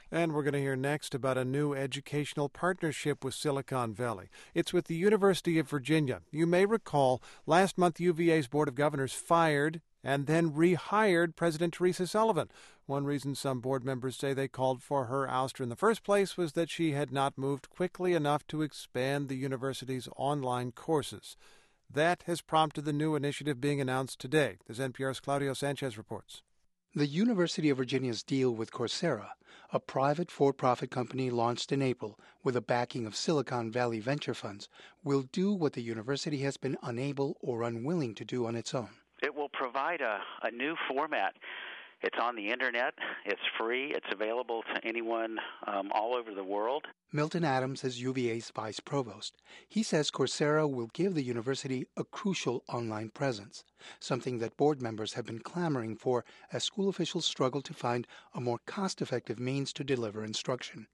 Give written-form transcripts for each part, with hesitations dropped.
And we're going to hear next about a new educational partnership with Silicon Valley. It's with the University of Virginia. You may recall last month UVA's Board of Governors fired and then rehired President Teresa Sullivan. One reason some board members say they called for her ouster in the first place was that she had not moved quickly enough to expand the university's online courses. That has prompted the new initiative being announced today, as NPR's Claudio Sanchez reports. The University of Virginia's deal with Coursera, a private for-profit company launched in April with the backing of Silicon Valley venture funds, will do what the university has been unable or unwilling to do on its own. It will provide a new format. It's on the Internet. It's free. It's available to anyone all over the world. Milton Adams is UVA's vice provost. He says Coursera will give the university a crucial online presence, something that board members have been clamoring for as school officials struggle to find a more cost-effective means to deliver instruction.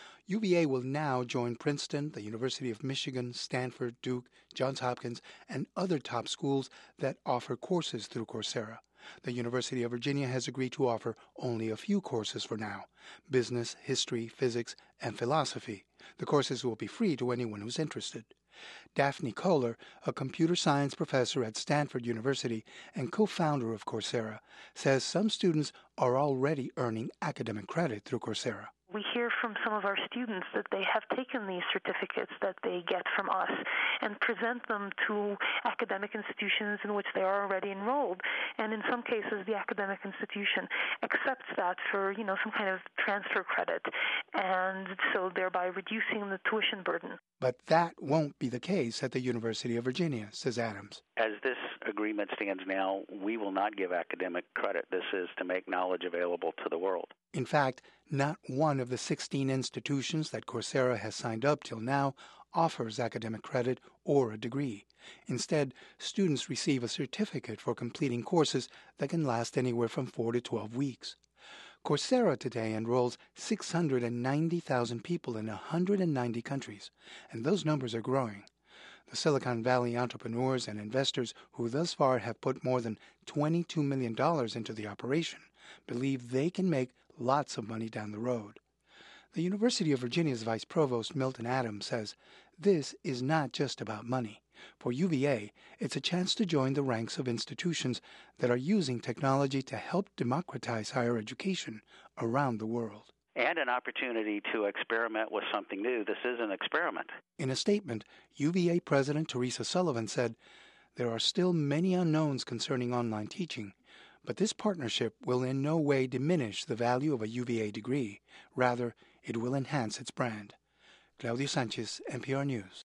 UVA will now join Princeton, the University of Michigan, Stanford, Duke, Johns Hopkins, and other top schools that offer courses through Coursera. The University of Virginia has agreed to offer only a few courses for now: business, history, physics, and philosophy. The courses will be free to anyone who's interested. Daphne Kohler, a computer science professor at Stanford University and co-founder of Coursera, says some students are already earning academic credit through Coursera. We hear from some of our students that they have taken these certificates that they get from us and present them to academic institutions in which they are already enrolled. And in some cases, the academic institution accepts that for, some kind of transfer credit, and so thereby reducing the tuition burden. But that won't be the case at the University of Virginia, says Adams. As this agreement stands now, we will not give academic credit. This is to make knowledge available to the world. In fact, not one of the 16 institutions that Coursera has signed up till now offers academic credit or a degree. Instead, students receive a certificate for completing courses that can last anywhere from 4 to 12 weeks. Coursera today enrolls 690,000 people in 190 countries, and those numbers are growing. The Silicon Valley entrepreneurs and investors who thus far have put more than $22 million into the operation believe they can make lots of money down the road. The University of Virginia's Vice Provost Milton Adams says this is not just about money. For UVA, it's a chance to join the ranks of institutions that are using technology to help democratize higher education around the world. And an opportunity to experiment with something new. This is an experiment. In a statement, UVA President Teresa Sullivan said, "There are still many unknowns concerning online teaching, but this partnership will in no way diminish the value of a UVA degree. Rather, it will enhance its brand." Claudio Sanchez, NPR News.